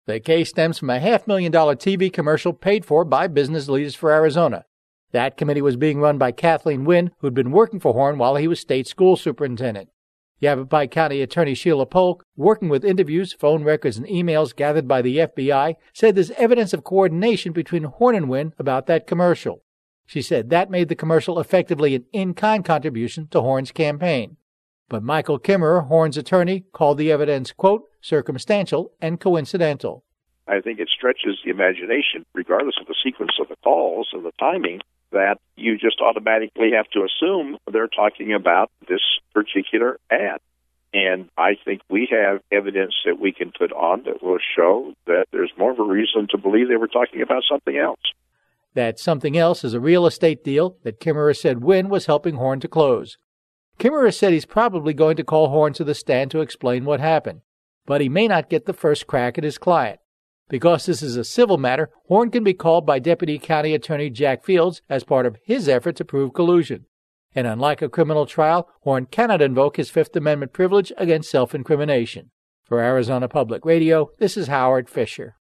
The case stems from a $500,000 TV commercial paid for by Business Leaders for Arizona. That committee was being run by Kathleen Wynn, who'd been working for Horn while he was state school superintendent. Yavapai County Attorney Sheila Polk, working with interviews, phone records, and emails gathered by the FBI, said there's evidence of coordination between Horn and Wynn about that commercial. She said that made the commercial effectively an in-kind contribution to Horn's campaign. But Michael Kimmerer, Horn's attorney, called the evidence, quote, circumstantial and coincidental. I think it stretches the imagination, regardless of the sequence of the calls and the timing, that you just automatically have to assume they're talking about this particular ad. And I think we have evidence that we can put on that will show that there's more of a reason to believe they were talking about something else. That something else is a real estate deal that Kimmerer said Wynn was helping Horn to close. Kimmerer said he's probably going to call Horn to the stand to explain what happened, but he may not get the first crack at his client. Because this is a civil matter, Horn can be called by Deputy County Attorney Jack Fields as part of his effort to prove collusion. And unlike a criminal trial, Horn cannot invoke his Fifth Amendment privilege against self-incrimination. For Arizona Public Radio, this is Howard Fisher.